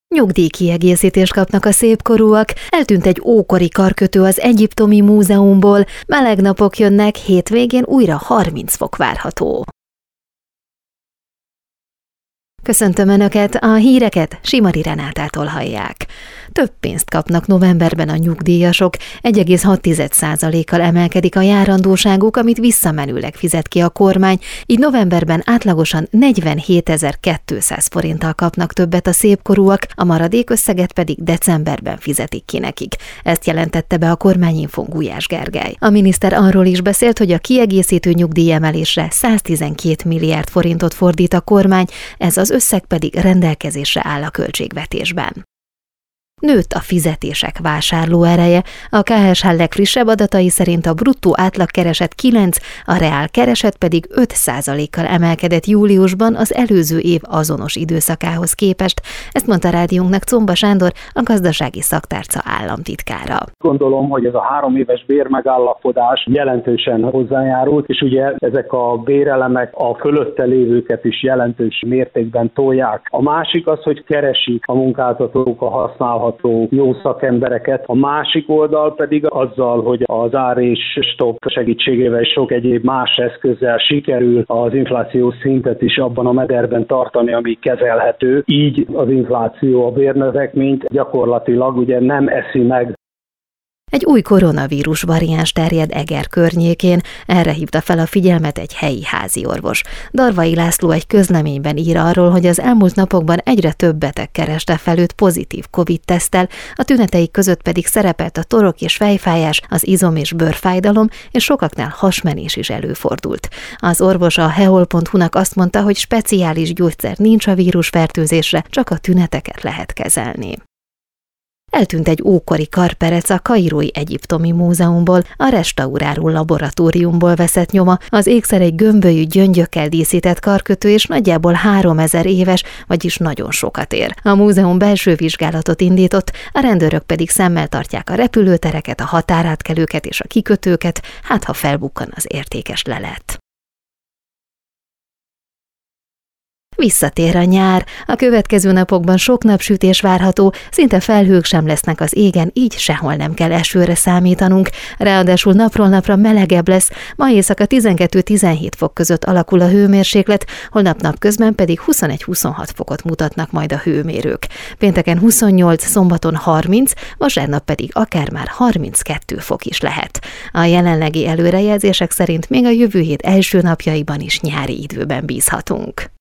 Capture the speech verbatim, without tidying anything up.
Nyugdíjkiegészítést kapnak a szépkorúak, eltűnt egy ókori karkötő az Egyiptomi Múzeumból, meleg napok jönnek, hétvégén újra harminc fok várható. Köszöntöm Önöket, a híreket Simari Renátától hallják. Több pénzt kapnak novemberben a nyugdíjasok, egy egész hat százalékkal emelkedik a járandóságuk, amit visszamenőleg fizet ki a kormány, így novemberben átlagosan negyvenhétezer-kétszáz forinttal kapnak többet a szépkorúak, a maradék összeget pedig decemberben fizetik ki nekik. Ezt jelentette be a Kormányinfón Gulyás Gergely. A miniszter arról is beszélt, hogy a kiegészítő nyugdíjemelésre száztizenkét milliárd forintot fordít a kormány, ez az összeg pedig rendelkezésre áll a költségvetésben. Nőtt a fizetések vásárlóereje, a ká es há legfrissebb adatai szerint a bruttó átlagkereset kilenc, a reál kereset pedig öt százalékkal emelkedett júliusban az előző év azonos időszakához képest. Ezt mondta rádiónknak Czomba Sándor, a gazdasági szaktárca államtitkára. Gondolom, hogy ez a három éves bérmegállapodás jelentősen hozzájárult, és ugye ezek a bérelemek a fölötte lévőket is jelentős mértékben tolják. A másik az, hogy keresik a munkáltatók a használható jó szakembereket. A másik oldal pedig azzal, hogy az ár és stop segítségével és sok egyéb más eszközzel sikerül az inflációs szintet is abban a mederben tartani, ami kezelhető. Így az infláció a bérnövekményt gyakorlatilag ugye nem eszi meg. Egy új koronavírus variáns terjed Eger környékén, erre hívta fel a figyelmet egy helyi háziorvos. Darvai László egy közleményben ír arról, hogy az elmúlt napokban egyre több beteg kereste fel őt pozitív Covid-teszttel, a tüneteik között pedig szerepelt a torok és fejfájás, az izom- és bőrfájdalom, és sokaknál hasmenés is előfordult. Az orvos a hehol pont hu-nak azt mondta, hogy speciális gyógyszer nincs a vírusfertőzésre, csak a tüneteket lehet kezelni. Eltűnt egy ókori karperec a Kairói Egyiptomi Múzeumból, a restauráló laboratóriumból veszett nyoma, az ékszer egy gömbölyű gyöngyökkel díszített karkötő és nagyjából háromezer éves, vagyis nagyon sokat ér. A múzeum belső vizsgálatot indított, a rendőrök pedig szemmel tartják a repülőtereket, a határátkelőket és a kikötőket, hát ha felbukkan az értékes lelet. Visszatér a nyár, a következő napokban sok napsütés várható, szinte felhők sem lesznek az égen, így sehol nem kell esőre számítanunk. Ráadásul napról napra melegebb lesz, ma éjszaka tizenkettő-tizenhét fok között alakul a hőmérséklet, holnap napközben pedig huszonegy-huszonhat fokot mutatnak majd a hőmérők. Pénteken huszonnyolc, szombaton harminc, vasárnap pedig akár már harminckettő fok is lehet. A jelenlegi előrejelzések szerint még a jövő hét első napjaiban is nyári időben bízhatunk.